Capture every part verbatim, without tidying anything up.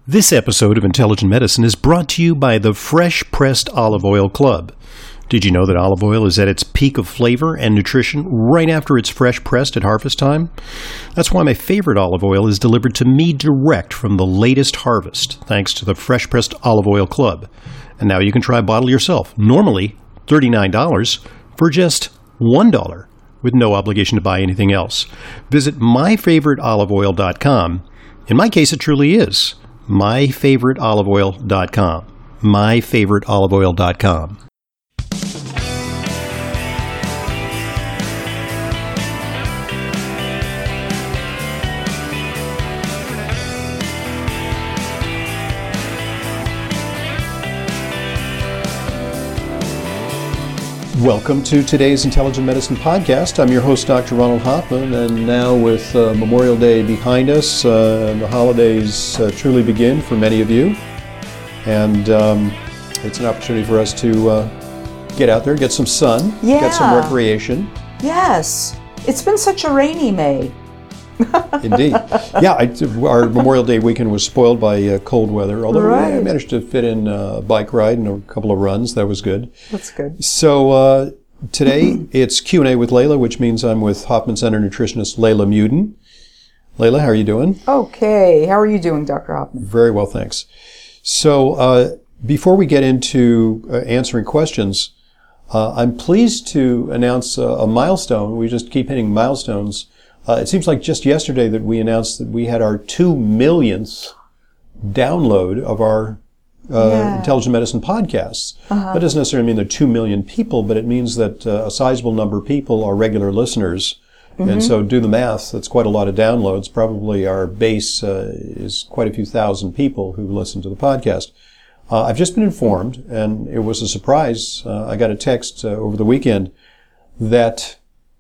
This episode of Intelligent Medicine is brought to you by the Fresh Pressed Olive Oil Club. Did you know that olive oil is at its peak of flavor and nutrition right after it's fresh pressed at harvest time? That's why my favorite olive oil is delivered to me direct from the latest harvest, thanks to the Fresh Pressed Olive Oil Club. And now you can try a bottle yourself, normally thirty-nine dollars, for just one dollar, with no obligation to buy anything else. Visit my favorite olive oil dot com. In my case, it truly is my favorite olive oil dot com. my favorite olive oil dot com. Welcome to today's Intelligent Medicine Podcast. I'm your host, Doctor Ronald Hoffman, and now with uh, Memorial Day behind us, uh, the holidays uh, truly begin for many of you, and um, it's an opportunity for us to uh, get out there, get some sun, yeah. get some recreation. Yes, it's been such a rainy May. Indeed. Yeah, I, our Memorial Day weekend was spoiled by uh, cold weather, although right. I managed to fit in a bike ride and a couple of runs. That was good. That's good. So uh, today it's Q and A with Layla, which means I'm with Hoffman Center nutritionist Layla Muden. Layla, how are you doing? Okay. How are you doing, Doctor Hoffman? Very well, thanks. So uh, before we get into uh, answering questions, uh, I'm pleased to announce a, a milestone. We just keep hitting milestones. Uh, it seems like just yesterday that we announced that we had our two millionth download of our uh, yeah. Intelligent Medicine podcasts. Uh-huh. That doesn't necessarily mean there are two million people, but it means that uh, a sizable number of people are regular listeners. Mm-hmm. And so do the math. That's quite a lot of downloads. Probably our base uh, is quite a few thousand people who listen to the podcast. Uh, I've just been informed, and it was a surprise. Uh, I got a text uh, over the weekend that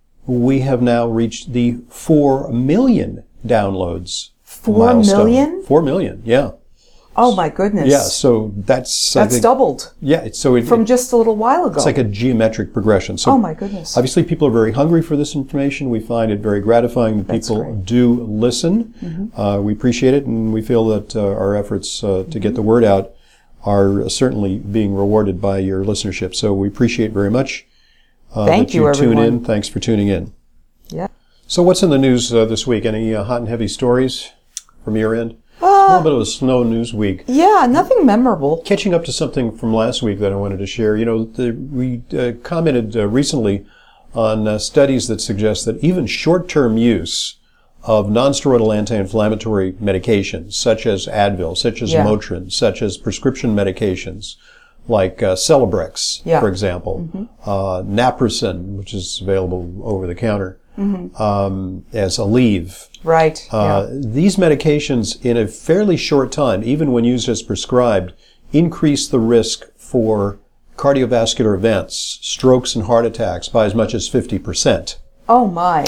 we have now reached the four million downloads Four milestone. million? Four million, yeah. Oh my goodness. Yeah, so that's... That's I think, doubled. Yeah, it's, so it, from it, just a little while ago. it's like a geometric progression. So oh my goodness. Obviously people are very hungry for this information. We find it very gratifying that That's people great. do listen. Mm-hmm. Uh, we appreciate it, and we feel that uh, our efforts uh, to mm-hmm. get the word out are certainly being rewarded by your listenership. So we appreciate very much uh, Thank that you, you everyone. tune in. Thanks for tuning in. Yeah. So what's in the news uh, this week? Any uh, hot and heavy stories from your end? Uh, a little bit of a slow news week. Yeah, nothing memorable. Catching up to something from last week that I wanted to share. You know, the, we uh, commented uh, recently on uh, studies that suggest that even short-term use of non-steroidal anti-inflammatory medications, such as Advil, such as yeah. Motrin, such as prescription medications, like uh, Celebrex, yeah. for example, mm-hmm. uh, Naprosyn, which is available over the counter, mm-hmm. um, as Aleve. Right. Uh, yeah. These medications, in a fairly short time, even when used as prescribed, increase the risk for cardiovascular events, strokes and heart attacks by as much as fifty percent. Oh my.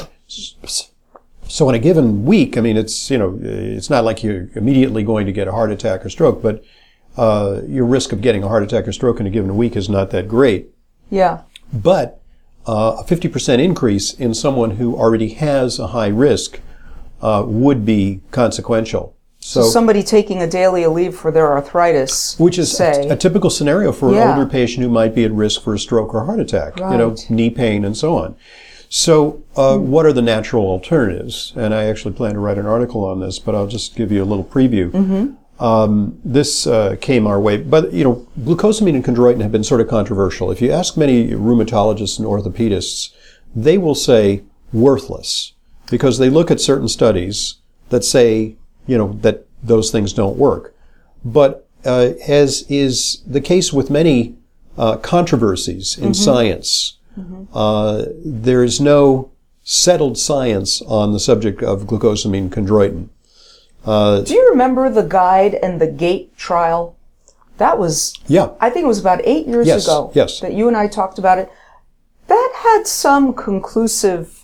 So in a given week, I mean, it's, you know, it's not like you're immediately going to get a heart attack or stroke, but Uh, your risk of getting a heart attack or stroke in a given week is not that great. Yeah. But uh, a fifty percent increase in someone who already has a high risk uh, would be consequential. So, so somebody taking a daily Aleve for their arthritis, which is say, a, a typical scenario for yeah. an older patient who might be at risk for a stroke or heart attack, right. you know, knee pain and so on. So uh, mm. what are the natural alternatives? And I actually plan to write an article on this, but I'll just give you a little preview. Mm-hmm. Um, this uh, came our way, but you know, glucosamine and chondroitin have been sort of controversial. If you ask many rheumatologists and orthopedists, they will say worthless because they look at certain studies that say, you know, that those things don't work. But uh, as is the case with many uh, controversies in mm-hmm. science, mm-hmm. uh, there is no settled science on the subject of glucosamine and chondroitin. Uh, Do you remember the GUIDE and the GATE trial? That was, yeah. I think it was about eight years yes, ago yes. that you and I talked about it. That had some conclusive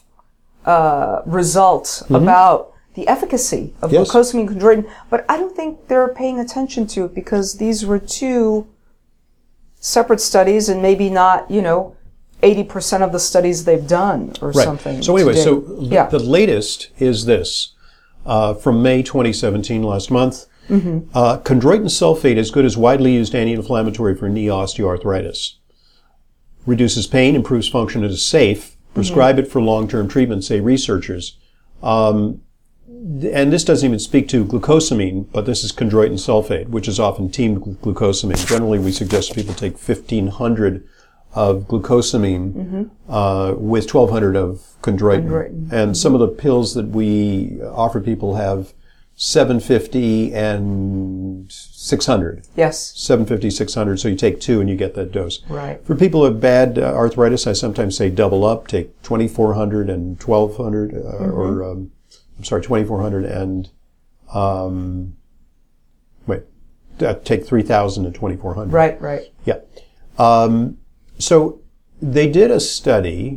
uh, results mm-hmm. about the efficacy of yes. glucosamine and chondroitin, but I don't think they're paying attention to it because these were two separate studies and maybe not, you know, eighty percent of the studies they've done or right. something. So anyway, today. so yeah. the latest is this. Uh, from May twenty seventeen, last month, Mm-hmm. Uh, chondroitin sulfate is good as widely used anti-inflammatory for knee osteoarthritis. Reduces pain, improves function, and is safe. Prescribe mm-hmm. it for long-term treatment, say researchers. Um, and this doesn't even speak to glucosamine, but this is chondroitin sulfate, which is often teamed with glucosamine. Generally, we suggest people take fifteen hundred of glucosamine mm-hmm. uh, with twelve hundred of chondroitin. chondroitin. And mm-hmm. some of the pills that we offer people have seven fifty and six hundred. Yes. seven fifty, six hundred, so you take two and you get that dose. Right. For people with bad uh, arthritis, I sometimes say double up, take twenty-four hundred and twelve hundred, uh, mm-hmm. or, um, I'm sorry, twenty-four hundred and, um, wait, uh, take three thousand and twenty-four hundred. Right, right. Yeah. Um, so they did a study,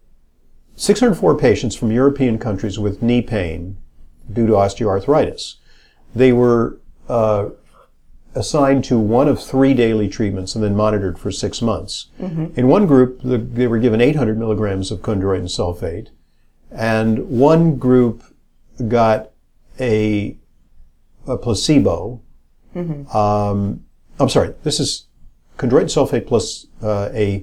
six hundred four patients from European countries with knee pain due to osteoarthritis. They were uh, assigned to one of three daily treatments and then monitored for six months. Mm-hmm. In one group, the, they were given eight hundred milligrams of chondroitin sulfate, and one group got a, a placebo. Mm-hmm. Um, I'm sorry, this is chondroitin sulfate plus uh, a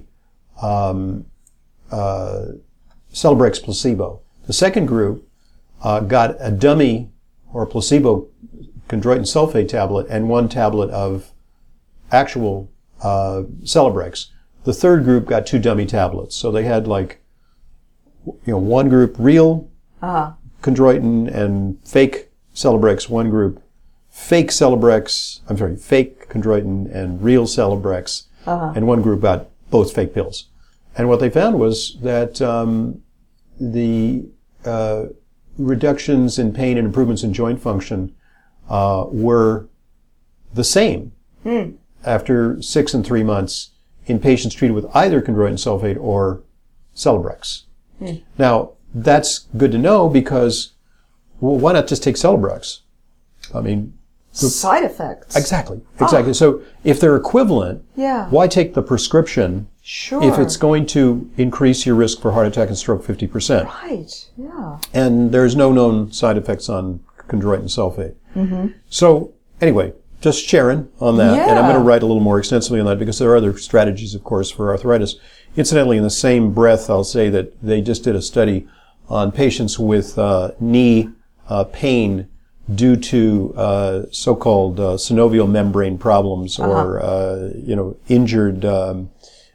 um, uh, Celebrex placebo. The second group uh, got a dummy or placebo chondroitin sulfate tablet and one tablet of actual uh, Celebrex. The third group got two dummy tablets. So they had like, you know, one group real uh-huh. chondroitin and fake Celebrex, one group fake Celebrex, I'm sorry, fake chondroitin and real Celebrex, uh-huh. and one group got both fake pills. And what they found was that um, the uh, reductions in pain and improvements in joint function uh, were the same mm. after six and three months in patients treated with either chondroitin sulfate or Celebrex. Mm. Now, that's good to know because, well, why not just take Celebrex? I mean, the, side effects. Exactly, exactly. Oh. So if they're equivalent, yeah. why take the prescription sure. if it's going to increase your risk for heart attack and stroke fifty percent? Right, yeah. And there's no known side effects on chondroitin sulfate. Mm-hmm. So anyway, just sharing on that. Yeah. And I'm going to write a little more extensively on that because there are other strategies, of course, for arthritis. Incidentally, in the same breath, I'll say that they just did a study on patients with uh, knee uh, pain due to uh, so-called uh, synovial membrane problems uh-huh. or, uh, you know, injured, um,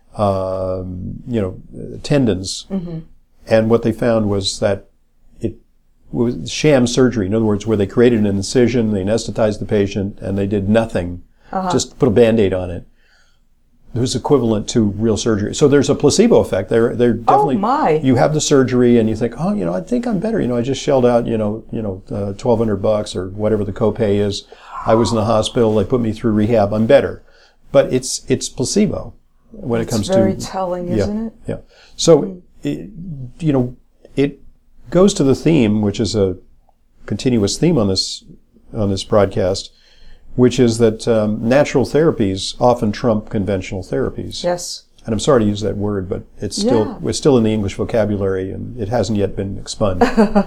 uh, you know, tendons. Mm-hmm. And what they found was that it was sham surgery. In other words, where they created an incision, they anesthetized the patient, and they did nothing, uh-huh. just put a Band-Aid on it. It was equivalent to real surgery. So there's a placebo effect. They're, they're definitely, oh my. You have the surgery and you think, oh, you know, I think I'm better. You know, I just shelled out, you know, you know, uh, twelve hundred bucks or whatever the copay is. I was in the hospital. They put me through rehab. I'm better. But it's, it's placebo when That's it comes very to. very telling, yeah, isn't it? Yeah. So, mm. it, you know, it goes to the theme, which is a continuous theme on this, on this broadcast, which is that um, natural therapies often trump conventional therapies. Yes. And I'm sorry to use that word, but it's still yeah. it's still in the English vocabulary, and it hasn't yet been expunged.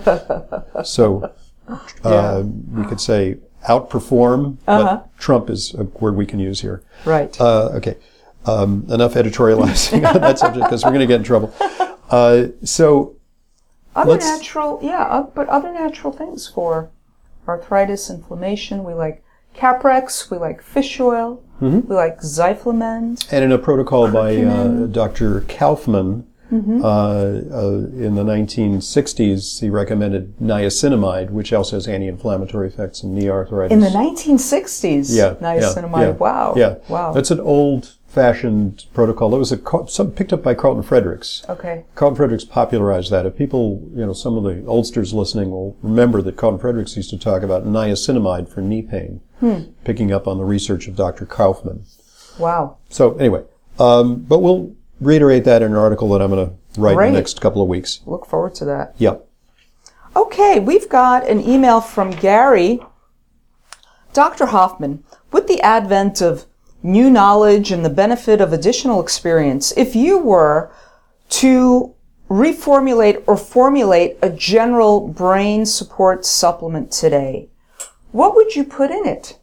So uh, yeah. we could say outperform, uh-huh. but trump is a word we can use here. Right. Uh, okay. Um, enough editorializing on that subject because we're going to get in trouble. Uh, so other natural, yeah, uh, but other natural things for arthritis, inflammation. We like Caprex, we like fish oil, mm-hmm. we like Zyflamend. And in a protocol by uh, Doctor Kaufman mm-hmm. uh, uh, in the nineteen sixties, he recommended niacinamide, which also has anti-inflammatory effects in knee arthritis. In the nineteen sixties? Yeah. Niacinamide, yeah, yeah, wow. Yeah. Wow. That's an old-fashioned protocol. That was a, some picked up by Carlton Fredericks. Okay. Carlton Fredericks popularized that. If people, you know, some of the oldsters listening will remember that Carlton Fredericks used to talk about niacinamide for knee pain. Hmm. Picking up on the research of Doctor Kaufman. Wow. So anyway, um, but we'll reiterate that in an article that I'm going to write Great. in the next couple of weeks. Look forward to that. Yep. Okay, we've got an email from Gary. Doctor Hoffman, with the advent of new knowledge and the benefit of additional experience, if you were to reformulate or formulate a general brain support supplement today, What would you put in it?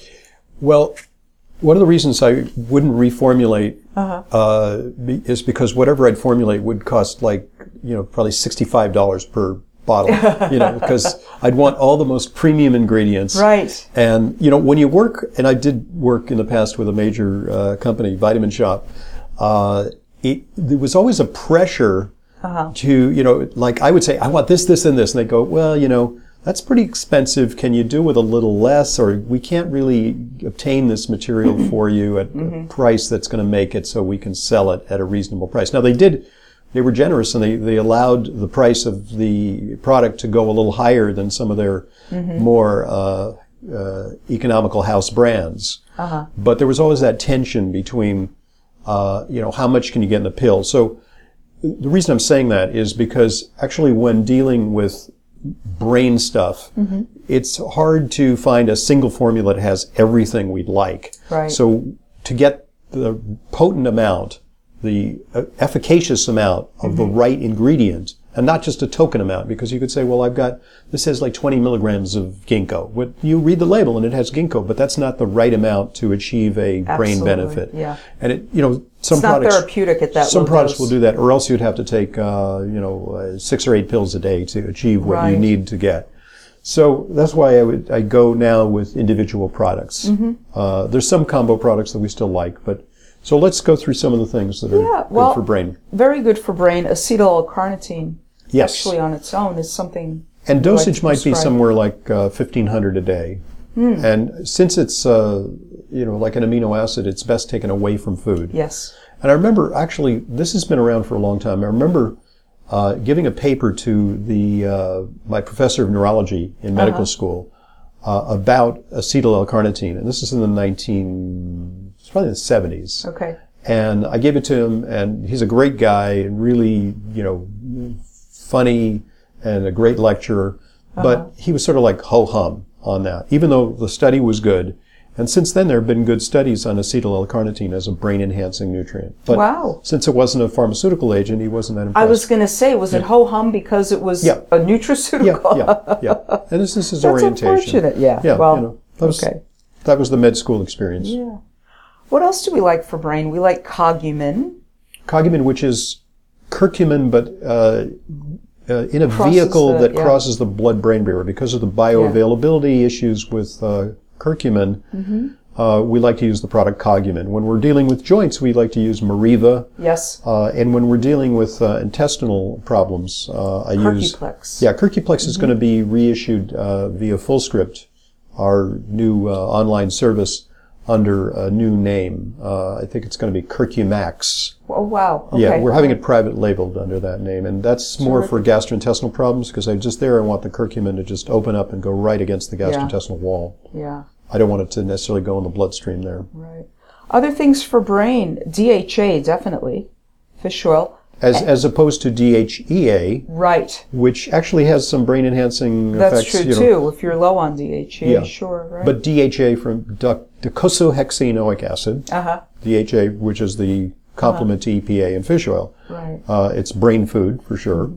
Well, one of the reasons I wouldn't reformulate Uh-huh. uh, be- is because whatever I'd formulate would cost like, you know, probably sixty-five dollars per bottle, you know, because I'd want all the most premium ingredients. Right. And, you know, when you work, and I did work in the past with a major uh, company, Vitamin Shop, uh, it, there was always a pressure Uh-huh. to, you know, like I would say, I want this, this, and this. And they go, well, you know, that's pretty expensive. Can you do with a little less? Or we can't really obtain this material for you at Mm-hmm. a price that's going to make it so we can sell it at a reasonable price. Now, they did, they were generous and they, they allowed the price of the product to go a little higher than some of their Mm-hmm. more uh, uh, economical house brands. Uh-huh. But there was always that tension between, uh, you know, how much can you get in the pill? So the reason I'm saying that is because actually when dealing with brain stuff, Mm-hmm. it's hard to find a single formula that has everything we'd like. Right. So to get the potent amount, the uh, efficacious amount of the right ingredient, and not just a token amount, because you could say, well, I've got, this has like twenty milligrams of ginkgo. What, you read the label and it has ginkgo, but that's not the right amount to achieve a brain Absolutely, benefit. yeah. And it, you know, some It's not products, therapeutic at that some low products dose. will do that, or else you'd have to take, uh, you know, uh, six or eight pills a day to achieve what you Right. need to get. So that's why I would, I go now with individual products. Mm-hmm. Uh, there's some combo products that we still like, but, so let's go through some of the things that are Yeah, good well, for brain. Very good for brain. Acetyl L-carnitine, Yes. actually on its own, is something. And you like dosage to might be prescribe. somewhere like uh, fifteen hundred a day. Hmm. And since it's, uh, you know, like an amino acid, it's best taken away from food. Yes. And I remember, actually, this has been around for a long time. I remember uh, giving a paper to the uh, my professor of neurology in medical Uh-huh. school uh, about acetyl L-carnitine. And this is in the nineteen, it's probably the seventies. Okay. And I gave it to him, and he's a great guy, and really, you know, funny and a great lecturer. But Uh-huh. he was sort of like ho-hum on that, even though the study was good. And since then, there have been good studies on acetyl L-carnitine as a brain-enhancing nutrient. But Wow. since it wasn't a pharmaceutical agent, he wasn't that impressed. I was going to say, was it ho-hum because it was Yeah. a yeah, nutraceutical? yeah, yeah. And this is his That's orientation. unfortunate, yeah. Yeah, Well, you know, that was, okay. that was the med school experience. Yeah. What else do we like for brain? We like cogumin. Cogumin, which is curcumin, but uh, uh, in a Crosses vehicle the- that yeah. crosses the blood-brain barrier. Because of the bioavailability issues with uh, curcumin, Mm-hmm. uh, we like to use the product cogumin. When we're dealing with joints, we like to use Mariva. Yes. Uh, and when we're dealing with uh, intestinal problems, uh, I use... Curcuplex. Yeah, Curcuplex is going to be reissued uh, via Fullscript, our new uh, online service, under a new name. Uh, I think it's going to be Curcumax. Oh, wow. Okay. Yeah, we're having it private labeled under that name, and that's more for gastrointestinal problems, because I just there I want the curcumin to just open up and go right against the gastrointestinal wall. Yeah. I don't want it to necessarily go in the bloodstream there. Right. Other things for brain, D H A, definitely. Fish oil. As as opposed to D H E A, Right. which actually has some brain enhancing That's effects. true, you know, too. If you're low on D H A, Yeah. sure, right? But D H A from doc- docosahexaenoic acid, Uh-huh. D H A, which is the complement to E P A in fish oil. Right. Uh, it's brain food for sure.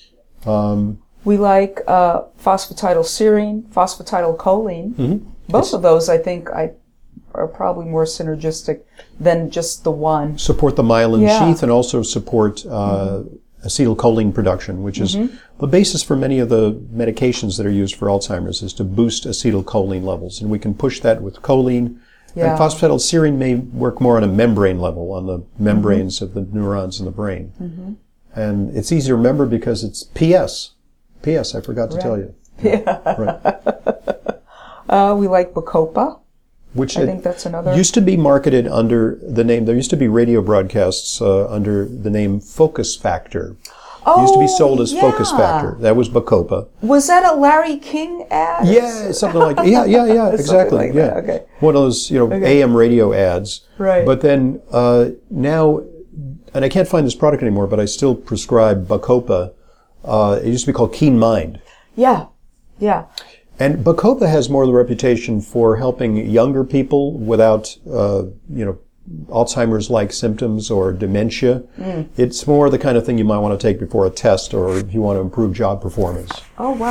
We like uh, phosphatidylserine, phosphatidylcholine. Mm-hmm. Both of those, I think, I are probably more synergistic than just the one. Support the myelin Yeah. sheath and also support uh, acetylcholine production, which is the basis for many of the medications that are used for Alzheimer's, is to boost acetylcholine levels. And we can push that with choline. Yeah. And phosphatidylserine may work more on a membrane level, on the membranes of the neurons in the brain. And it's easy to remember because it's P S. P S, I forgot to tell you. Yeah. Right. Uh, we like Bacopa. Which I it think that's another. used to be marketed under the name, there used to be radio broadcasts uh, under the name Focus Factor. It used to be sold as Oh, Focus yeah. Factor. That was Bacopa. Was that a Larry King ad? Yeah, something like yeah, yeah, yeah, exactly. like yeah, that, okay. One of those, you know, A M radio ads. Right. But then uh, now, and I can't find this product anymore, but I still prescribe Bacopa. Uh, it used to be called Keen Mind. Yeah. Yeah. And Bacopa has more of the reputation for helping younger people without, uh, you know, Alzheimer's-like symptoms or dementia. Mm. It's more the kind of thing you might want to take before a test or if you want to improve job performance. Oh, wow.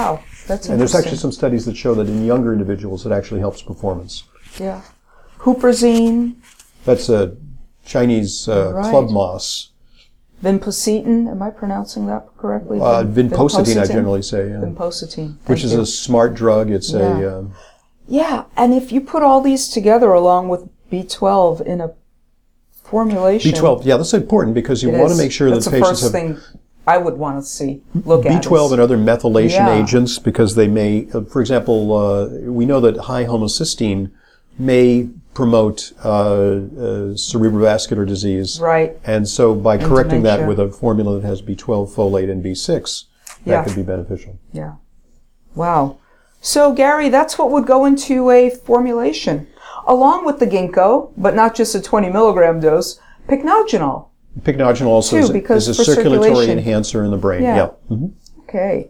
That's And there's interesting. actually some studies that show that in younger individuals it actually helps performance. Yeah. Huperzine, That's a Chinese uh, Right. club moss. vinpocetine. Am I pronouncing that correctly? Uh, Vin- vinpocetine, I generally say, yeah. Vinpocetine. Which Thank is you. a smart drug. It's Yeah. a um, Yeah, and if you put all these together along with B twelve in a formulation. B twelve. Yeah, that's important because you It want is. to make sure That's that the patients first have thing I would want to see. Look at B twelve is- and other methylation Yeah. agents because they may, uh, for example, uh, we know that high homocysteine may promote uh, uh, cerebrovascular disease. Right. And so by correcting that dementia. with a formula that has B twelve, folate, and B six, that Yeah. could be beneficial. Yeah. Wow. So, Gary, that's what would go into a formulation, along with the ginkgo, but not just a twenty milligram dose, pycnogenol. Pycnogenol also Too, is, because is a for circulatory circulation. enhancer in the brain. Yeah. Yeah. Mhm. Okay.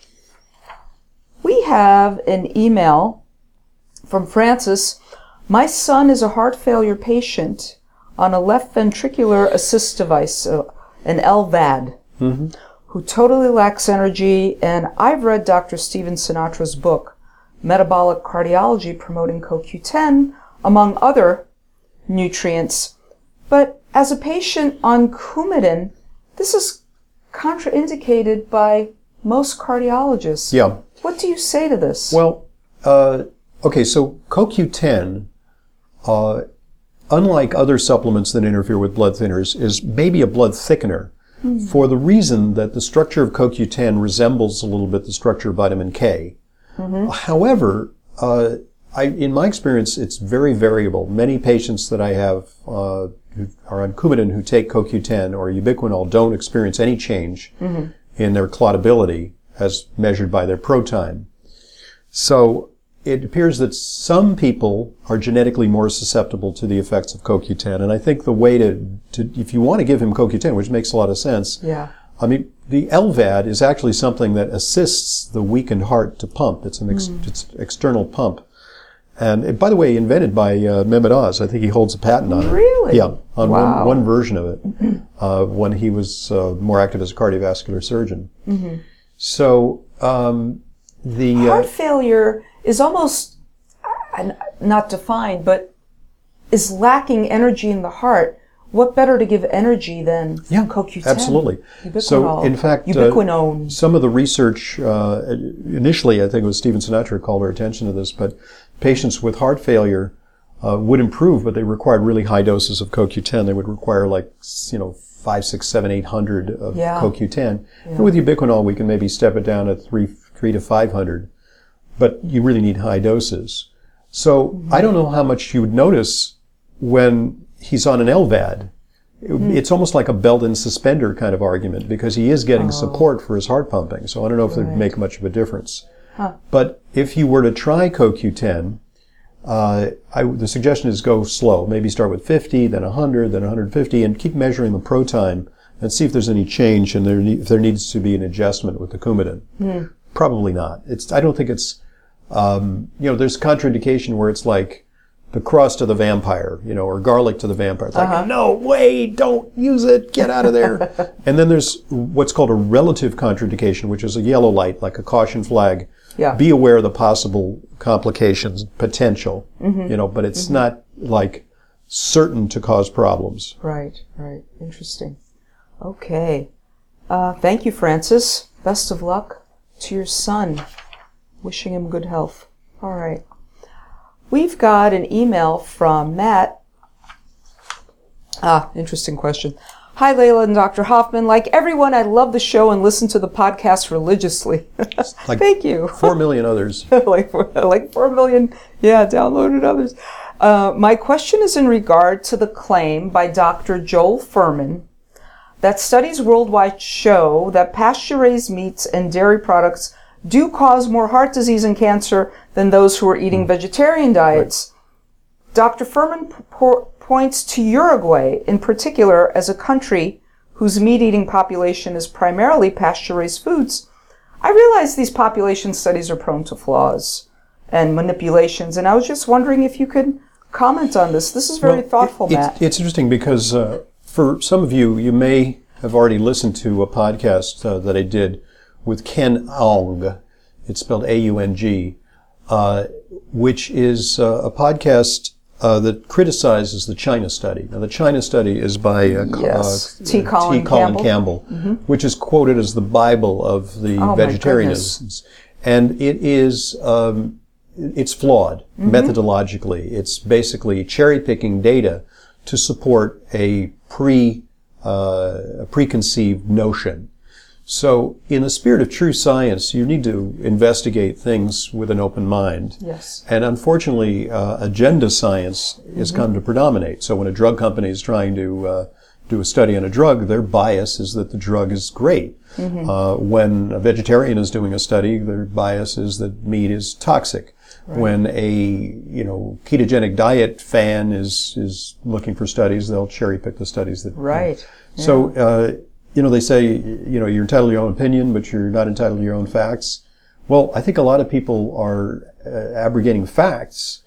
We have an email from Francis. My son is a heart failure patient on a left ventricular assist device, uh, an L V A D, Mm-hmm. who totally lacks energy. And I've read Doctor Steven Sinatra's book, Metabolic Cardiology, promoting C O Q ten, among other nutrients. But as a patient on Coumadin, this is contraindicated by most cardiologists. Yeah. What do you say to this? Well, uh, okay, so C O Q ten, uh, unlike other supplements that interfere with blood thinners, is maybe a blood thickener for the reason that the structure of C O Q ten resembles a little bit the structure of vitamin K. However, uh, I, in my experience, it's very variable. Many patients that I have uh, who are on Coumadin who take C O Q ten or ubiquinol don't experience any change in their clotability as measured by their ProTime. So it appears that some people are genetically more susceptible to the effects of C O Q ten. And I think the way to, to if you want to give him C O Q ten, which makes a lot of sense, yeah. I mean, the L V A D is actually something that assists the weakened heart to pump. It's an ex- Mm. it's external pump. And it, by the way, invented by uh, Mehmet Oz. I think he holds a patent on it. Really? Yeah, on Wow. one, one version of it uh, when he was uh, more active as a cardiovascular surgeon. Mm-hmm. So um, the uh, Heart failure is almost uh, not defined, but is lacking energy in the heart. What better to give energy than yeah, C O Q ten? absolutely. Ubiquinol. So in fact, uh, ubiquinone. some of the research uh, initially, I think it was Steven Sinatra called our attention to this, but patients with heart failure uh, would improve, but they required really high doses of C O Q ten. They would require like you know five, six, seven, eight hundred of Yeah. C O Q ten. And with ubiquinol, we can maybe step it down to three, three to five hundred, but you really need high doses. So Mm-hmm. I don't know how much you would notice when he's on an L V A D. Mm. It's almost like a belt and suspender kind of argument because he is getting support for his heart pumping. So I don't know if it would Oh. Right. make much of a difference. Huh. But if you were to try C O Q ten, uh, I, the suggestion is go slow. Maybe start with fifty, then one hundred, then one hundred fifty, and keep measuring the ProTime and see if there's any change and there ne- if there needs to be an adjustment with the Coumadin. Mm. Probably not. It's. I don't think it's. Um, you know, there's contraindication where it's like the cross to the vampire, you know, or garlic to the vampire. It's Uh-huh. like, no way, don't use it, get out of there. And then there's what's called a relative contraindication, which is a yellow light, like a caution flag. Yeah. Be aware of the possible complications, potential, Mm-hmm. you know, but it's not like certain to cause problems. Right, right. Interesting. Okay. Uh, thank you, Francis. Best of luck to your son. Wishing him good health. All right. We've got an email from Matt. Ah, interesting question. Hi, Layla and Doctor Hoffman. Like everyone, I love the show and listen to the podcast religiously. Like Thank you. Four million others. like, like four million, yeah, downloaded others. Uh, my question is in regard to the claim by Doctor Joel Furman that studies worldwide show that pasture-raised meats and dairy products do cause more heart disease and cancer than those who are eating vegetarian diets. Right. Doctor Furman po- points to Uruguay in particular as a country whose meat-eating population is primarily pasture-raised foods. I realize these population studies are prone to flaws and manipulations, and I was just wondering if you could comment on this. This is very Well, thoughtful, it, Matt. It's, it's interesting because uh, for some of you, you may have already listened to a podcast uh, that I did with Ken Aung. It's spelled A U N G, uh, which is uh, a podcast uh, that criticizes the China study. Now, the China study is by uh, yes. uh, T. Colin T. Colin Campbell, Campbell mm-hmm. which is quoted as the Bible of the oh, vegetarianism. And it is, um, it's flawed mm-hmm. methodologically. It's basically cherry-picking data to support a pre, uh, a preconceived notion. So, in the spirit of true science, you need to investigate things with an open mind. Yes. And unfortunately, uh, agenda science has mm-hmm. come to predominate. So when a drug company is trying to uh, do a study on a drug, their bias is that the drug is great. Mm-hmm. Uh, when a vegetarian is doing a study, their bias is that meat is toxic. Right. When a, you know, ketogenic diet fan is, is looking for studies, they'll cherry pick the studies that... Right. You know. Yeah. So, uh, you know, they say, you know, you're entitled to your own opinion, but you're not entitled to your own facts. Well, I think a lot of people are uh, abrogating facts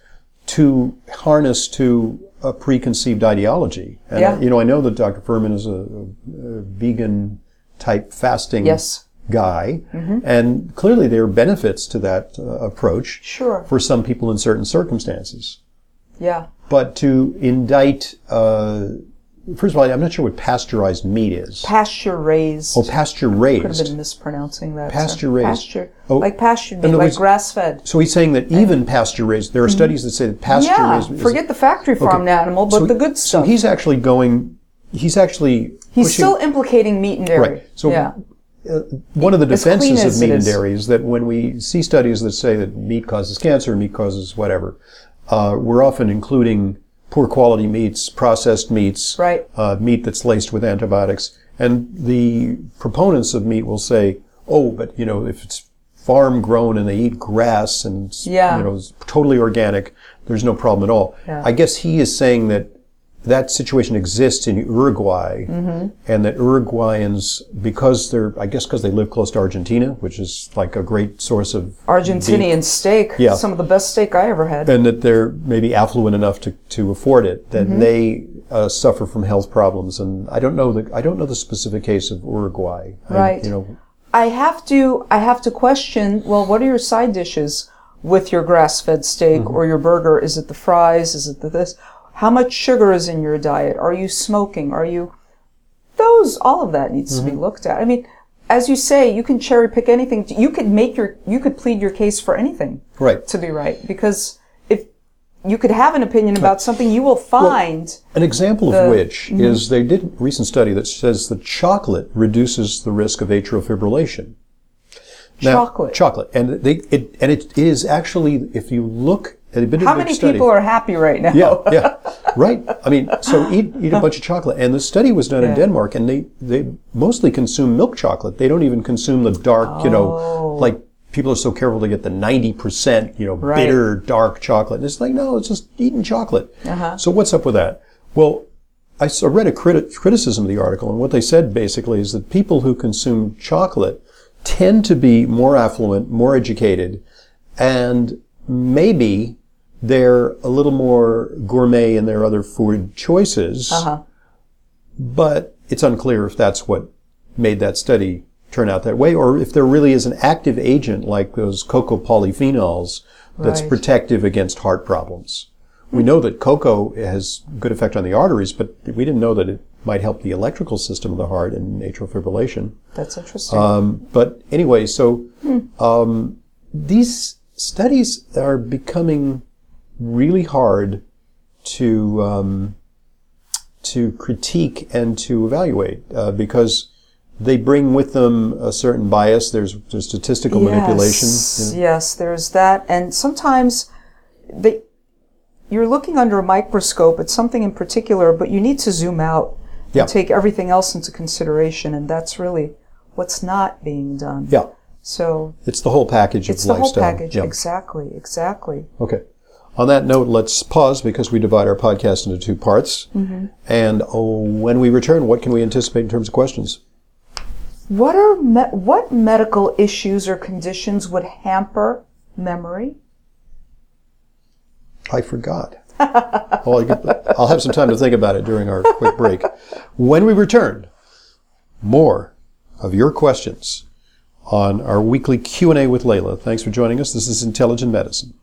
to harness to a preconceived ideology. And, yeah. you know, I know that Doctor Fuhrman is a, a, a vegan-type fasting yes. guy, mm-hmm. and clearly there are benefits to that uh, approach sure. for some people in certain circumstances. Yeah. But to indict... Uh, First of all, I'm not sure what pasteurized meat is. Pasture raised. Oh, pasture raised. Could have been mispronouncing that. Pasture so. raised. Pasture. Oh, like pasture meat, like grass fed. So he's saying that even pasture raised, there are mm-hmm. studies that say that pasture yeah, raised. Yeah, forget the factory farmed okay. animal, but so, the good stuff. So he's actually going, he's actually. He's pushing, still implicating meat and dairy. Right. So yeah. uh, one of the defenses of meat and is. dairy is that when we see studies that say that meat causes cancer, meat causes whatever, uh, we're often including poor quality meats, processed meats, right. uh, meat that's laced with antibiotics. And the proponents of meat will say, oh, but, you know, if it's farm grown and they eat grass and, yeah. you know, it's totally organic, there's no problem at all. Yeah. I guess he is saying that that situation exists in Uruguay, mm-hmm. and that Uruguayans, because they're, I guess because they live close to Argentina, which is like a great source of Argentinian beef. steak, yeah. some of the best steak I ever had. And that they're maybe affluent enough to, to afford it, that mm-hmm. they uh, suffer from health problems. And I don't know the I don't know the specific case of Uruguay. Right. I, you know, I have to I have to question. Well, what are your side dishes with your grass-fed steak mm-hmm. or your burger? Is it the fries? Is it the this? How much sugar is in your diet? Are you smoking? Are you... Those, all of that needs mm-hmm. to be looked at. I mean, as you say, you can cherry pick anything. You could make your, you could plead your case for anything. Right. To be right. Because if you could have an opinion about something, you will find... Well, an example the, of which mm-hmm. is they did a recent study that says that chocolate reduces the risk of atrial fibrillation. Now, chocolate. Chocolate. And they, it, and it is actually, if you look... How many study. people are happy right now? Yeah, yeah, right. I mean, so eat eat a bunch of chocolate, and the study was done yeah. in Denmark, and they they mostly consume milk chocolate. They don't even consume the dark, oh. you know, like people are so careful to get the ninety percent, you know, right. bitter dark chocolate. And it's like, no, it's just eating chocolate. Uh-huh. So what's up with that? Well, I read a criti- criticism of the article, and what they said basically is that people who consume chocolate tend to be more affluent, more educated, and maybe they're a little more gourmet in their other food choices, uh-huh. but it's unclear if that's what made that study turn out that way, or if there really is an active agent like those cocoa polyphenols that's right. protective against heart problems. We know that cocoa has good effect on the arteries, but we didn't know that it might help the electrical system of the heart and atrial fibrillation. That's interesting. Um, but anyway, so um, these studies are becoming really hard to um, to critique and to evaluate uh, because they bring with them a certain bias. There's, there's statistical yes. manipulation. You know? Yes, there's that, and sometimes they you're looking under a microscope at something in particular, but you need to zoom out and yeah. take everything else into consideration, and that's really what's not being done. Yeah. So it's the whole package of it's the lifestyle. whole package. Yeah. Exactly. Exactly. Okay. On that note, let's pause because we divide our podcast into two parts. Mm-hmm. And oh, when we return, what can we anticipate in terms of questions? What are me- what medical issues or conditions would hamper memory? I forgot. Well, I get, I'll have some time to think about it during our quick break. When we return, more of your questions on our weekly Q and A with Layla. Thanks for joining us. This is Intelligent Medicine.